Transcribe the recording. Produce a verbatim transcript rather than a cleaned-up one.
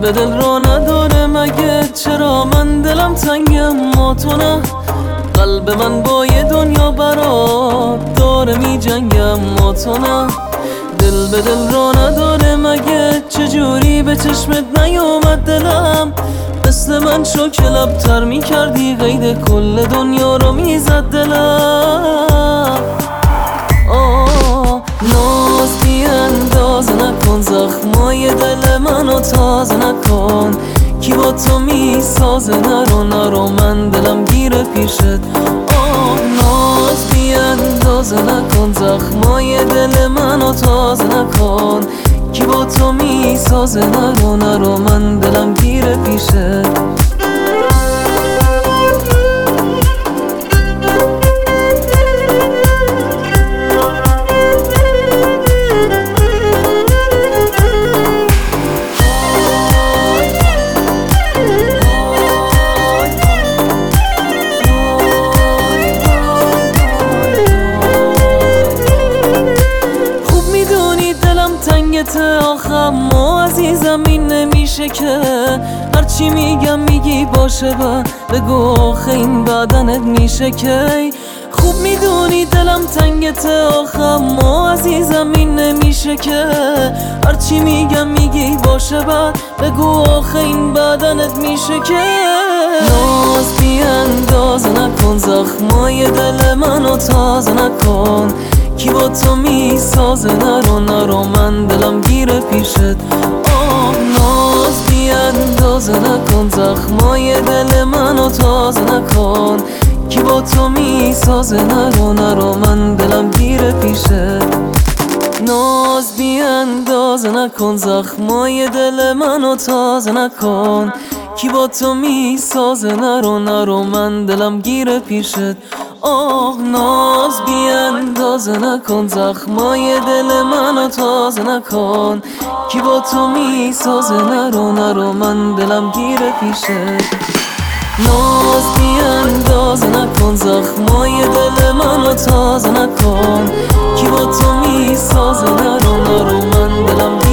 به دل را نداره مگه؟ چرا من دلم تنگم ما تو نه؟ قلب من با یه دنیا برات داره می جنگم ما تو نه. دل به دل را نداره مگه؟ چجوری به چشمت نیومد دلم؟ مثل من شو که لبتر می کردی قید کل دنیا رو می زد دلم. آه ناز بی انداز نکن، زخمای دل منو تازه نکن. کی با تو می سازه؟ نرو نرو من دلم گیره پیشت. آه ناز بی اندازه نکن، زخمای دل منو تازه نکن. کی با تو می سازه؟ نرو نرو من دلم گیره پیشت. آخم ما عزیزم این نمیشه که هرچی میگم میگی باشه با بگو آخه این بدنت میشه که. خوب میدونی دلم تنگت آخم ما عزیزم این نمیشه که هرچی میگم میگی باشه با بگو آخه این بدنت میشه که. ناز بی اندازه نکن، زخمای دل منو تازه نکن. کی با تو می سازه؟ نرو نرو من دلم گیره پیشت. آه ناز بی اندازه نکن، زخمای دل منو تازه نکن. کی با تو می سازه؟ نرو نرو من دلم گیره پیشت. ناز بی اندازه نکن، زخمای دل منو تازه نکن. کی با تو می سازه؟ نرو نرو من دلم گیره پیشت. آه ناز بی اندازه نکن، زخمای دل منو تازه نکن. کی با تو می سازه؟ نرو نرو من دلم گیره پیشت. ناز بی اندازه نکن، زخمای دل منو تازه نکن. کی با تو می سازه؟ نرو نرو من دلم